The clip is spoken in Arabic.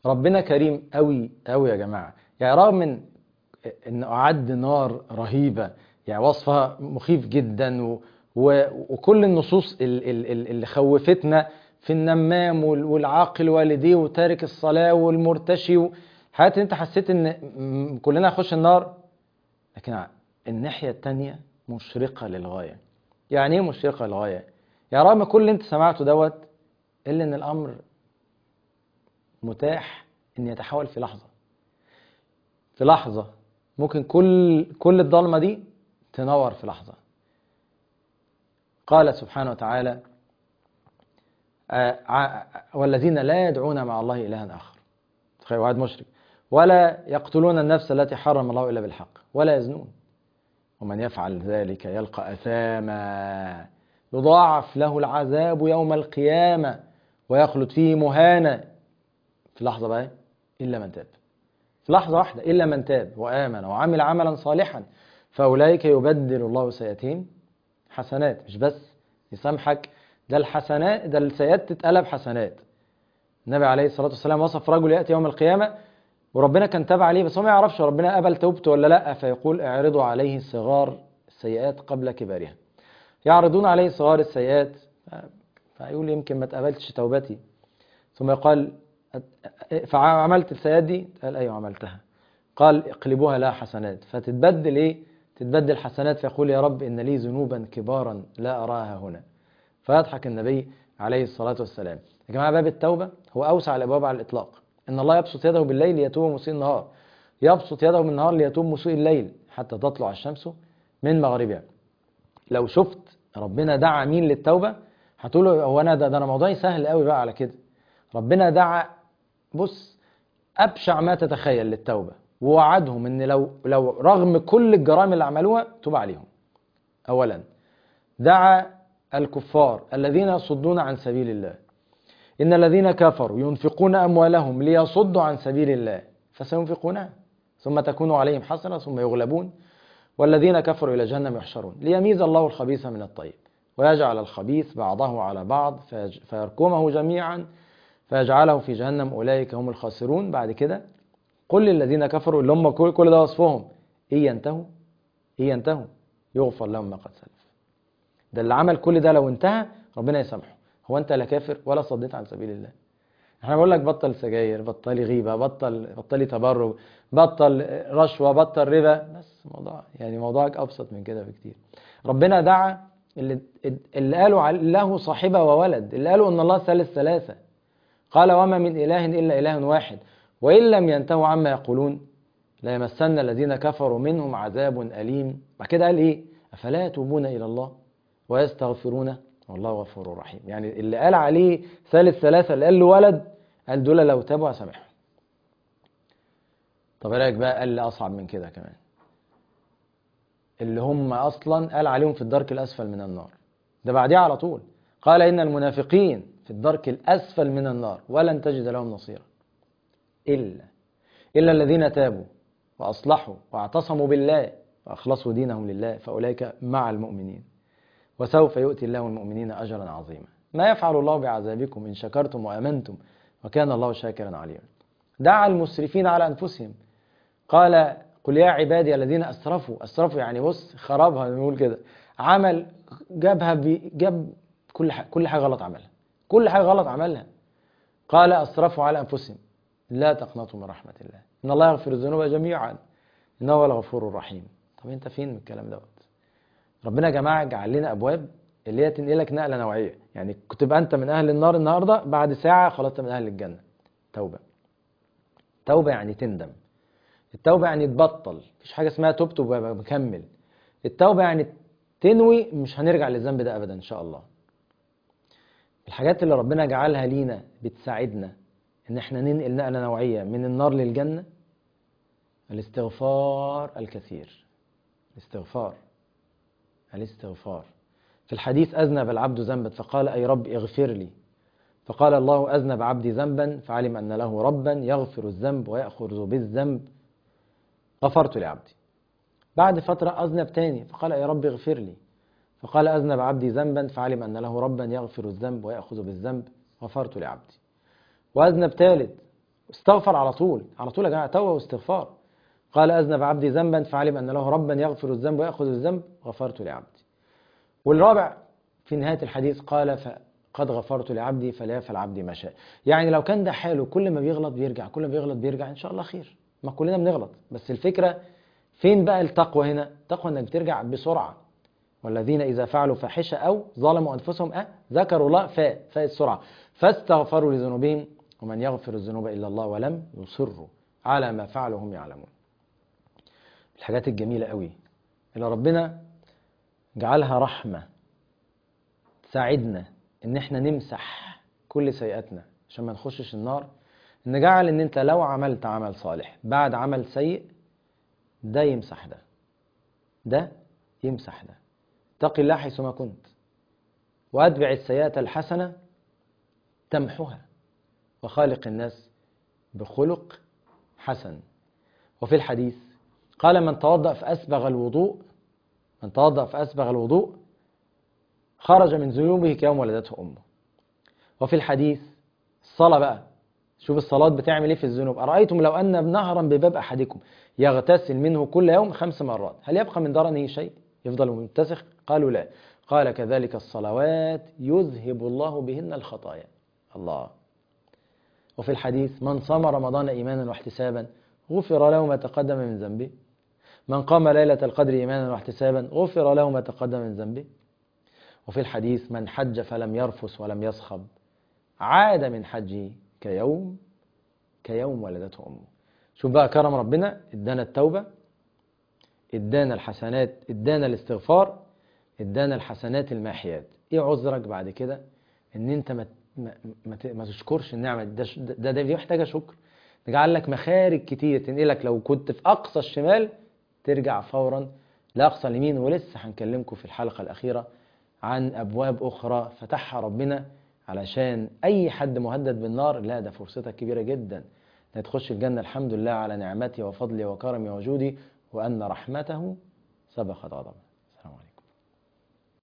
ربنا كريم قوي قوي يا جماعة. يعني رغم ان أعد نار رهيبة، يعني وصفها مخيف جدا وكل النصوص اللي خوفتنا في النمام والعاقل والديه وتارك الصلاة والمرتشي حياتي، انت حسيت ان كلنا هنخش النار، لكن الناحية التانية مشرقة للغاية. يعني ايه مشرقة للغاية؟ يعني رغم كل اللي انت سمعته دوت، الا ان الامر متاح ان يتحول في لحظة. في لحظة ممكن كل الضلمة دي تنور في لحظة. قال سبحانه وتعالى: والذين لا يدعون مع الله إلها آخر. تخيل واحد مشرك: ولا يقتلون النفس التي حرم الله إلا بالحق ولا يزنون ومن يفعل ذلك يلقى أثاما يضاعف له العذاب يوم القيامة ويخلد فيه مهانا. في لحظة بقى إلا من تاب. في لحظة واحدة إلا من تاب وآمن وعمل عملا صالحا فأولئك يبدل الله سيئاتهم حسنات. مش بس يسامحك، ده الحسنات، ده السيئات تتقلب حسنات. النبي عليه الصلاة والسلام وصف رجل يأتي يوم القيامة وربنا كان تاب عليه، بس هو ما يعرفش ربنا قبل توبته ولا لا، فيقول: اعرضوا عليه صغار السيئات قبل كبارها. يعرضون عليه صغار السيئات فيقول: يمكن ما تقبلتش توبتي. ثم يقال: فعملت السيئات دي؟ قال: ايوه عملتها. قال: اقلبوها لها حسنات. فتتبدل ايه؟ تتبدل حسنات. فيقول: يا رب إن لي ذنوبا كبارا لا أراها هنا. فيضحك النبي عليه الصلاة والسلام. يا جماعة، باب التوبة هو أوسع الأبواب على الإطلاق. إن الله يبسط يده بالليل ليتوب مسيء النهار، يبسط يده بالنهار ليتوب مسيء الليل حتى تطلع الشمس من مغربها. لو شفت ربنا دعا مين للتوبة هتقول: هو أنا ده أنا موضوعي سهل قوي بقى على كده. ربنا دعا، بص، أبشع ما تتخيل للتوبة، ووعدهم إن لو رغم كل الجرائم اللي عملوها توب عليهم. أولا دعا الكفار الذين يصدون عن سبيل الله: إن الذين كفروا ينفقون أموالهم ليصدوا عن سبيل الله فسينفقونها ثم تكون عليهم حسرة ثم يغلبون والذين كفروا إلى جهنم يحشرون ليميز الله الخبيث من الطيب ويجعل الخبيث بعضه على بعض فيركمه جميعا فيجعله في جهنم أولئك هم الخاسرون. بعد كده: قل للذين كفروا، اللي هم كل ده وصفهم: إن ينتهوا يغفر لهم ما قد سلف. ده اللي عمل كل ده لو انتهى ربنا يسامحه. هو انت لا كافر ولا صديت عن سبيل الله. احنا بقول لك: بطل سجاير، بطلي غيبة، بطلي تبرج، بطل رشوة، بطل ربا. بس موضوعك ابسط من كده بكتير. ربنا دعا اللي قالوا له صاحبة وولد، اللي قالوا ان الله ثالث ثلاثة. قال: وما من اله الا اله واحد وان لم ينتهوا عما يقولون ليمسن الذين كفروا منهم عذاب أليم. بعد كده قال ايه؟ افلا يتوبون الى الله ويستغفرونه والله غفور رحيم. يعني اللي قال عليه ثالث ثلاثة، اللي قال له ولد، قال: دول لو تابوا هسامحهم. طب ايه رايك بقى اللي اصعب من كده كمان، اللي هم اصلا قال عليهم في الدرك الاسفل من النار؟ ده بعديه على طول قال: ان المنافقين في الدرك الاسفل من النار ولن تجد لهم نصيرا الا الذين تابوا واصلحوا واعتصموا بالله واخلصوا دينهم لله فاولئك مع المؤمنين وسوف يؤتي الله المؤمنين أجرا عظيما. ما يفعل الله بعذابكم إن شكرتم وأمنتم وكان الله شاكرا عليما. دعا المسرفين على أنفسهم. قال: قل يا عبادي الذين أسرفوا يعني بص خرابها نقول كده، عمل جاب كل حاجة غلط عملها، كل حاجة غلط عملها. قال: أسرفوا على أنفسهم لا تقنطوا من رحمة الله إن الله يغفر الذنوب جميعا إنه هو الغفور الرحيم. طب أنت فين من الكلام دوت؟ ربنا يا جماعة جعل لنا أبواب اللي هي تنقلك نقلة نوعية. يعني كنت تبقى أنت من أهل النار النهاردة، بعد ساعة خلاص أنت من أهل الجنة. توبة يعني تندم. التوبة يعني تبطل. مفيش حاجة اسمها تبت وبقى مكمل. التوبة يعني تنوي مش هنرجع للذنب ده أبدا إن شاء الله. الحاجات اللي ربنا جعلها لينا بتساعدنا إن احنا ننقل نقلة نوعية من النار للجنة: الاستغفار الكثير. الاستغفار. في الحديث: أذنب العبد ذنبا فقال: أي رب اغفر لي. فقال الله: أذنب عبدي ذنبا فعلم أن له ربا يغفر الذنب ويأخذ بالذنب غفرت لعبدي. بعد فترة أذنب تاني فقال: أي رب اغفر لي. فقال: أذنب عبدي ذنبا فعلم أن له ربا يغفر الذنب ويأخذ بالذنب غفرت لعبدي. وأذنب ثالث استغفر على طول على طول يا جماعة، توبة واستغفار. قال أذنب عبدي ذنبا فعلم أن له ربا يغفر الذنب ويأخذ الذنب غفرت لعبدي. والرابع في نهاية الحديث قال فقد غفرت لعبدي فليفعل عبدي ما شاء. يعني لو كان ده حاله كل ما بيغلط بيرجع، كل ما بيغلط بيرجع، إن شاء الله خير. ما كلنا بنغلط، بس الفكرة فين بقى التقوى هنا؟ التقوى إنك ترجع بسرعة. والذين إذا فعلوا فاحشة أو ظلموا أنفسهم ذكروا الله فاء السرعة فاستغفروا لذنوبهم ومن يغفر الذنوب إلا الله ولم يصروا على ما فعلوا هم يعلمون. الحاجات الجميلة قوي اللي ربنا جعلها رحمة تساعدنا إن إحنا نمسح كل سيئاتنا عشان ما نخشش النار. إن جعل إن أنت لو عملت عمل صالح بعد عمل سيء ده يمسح ده يمسح ده. اتق الله حيثما كنت وأتبع السيئة الحسنة تمحها وخالق الناس بخلق حسن. وفي الحديث قال من توضأ فأسبغ الوضوء خرج من ذنوبه كيوم ولدته أمه. وفي الحديث الصلاة بقى، شوف الصلاة بتعمل ايه في الذنوب. أرأيتم لو أن نهرا بباب أحدكم يغتسل منه كل يوم 5 مرات هل يبقى من درنه شيء؟ يفضل متسخ؟ قالوا لا. قال كذلك الصلوات يذهب الله بهن الخطايا. الله. وفي الحديث من صام رمضان إيمانا واحتسابا غفر له ما تقدم من ذنبه. من قام ليلة القدر إيمانا واحتسابا غفر له ما تقدم من ذنبه. وفي الحديث من حج فلم يرفث ولم يصخب عاد من حجه كيوم ولدته أمه. شوف بقى كرم ربنا، ادانا التوبة، ادانا الحسنات، ادانا الاستغفار، ادانا الحسنات الماحيات. ايه عذرك بعد كده ان انت ما تشكرش النعمة دي محتاجة شكر. نجعل لك مخارج كتير تنقلك لو كنت في أقصى الشمال ترجع فورا لأقصى اليمين. ولسه هنكلمكم في الحلقة الأخيرة عن أبواب أخرى فتحها ربنا علشان أي حد مهدد بالنار. لا، ده فرصتك كبيرة جدا أن تخش الجنة. الحمد لله على نعمتي وفضلي وكرمي وجودي وأن رحمته سبقت غضبه.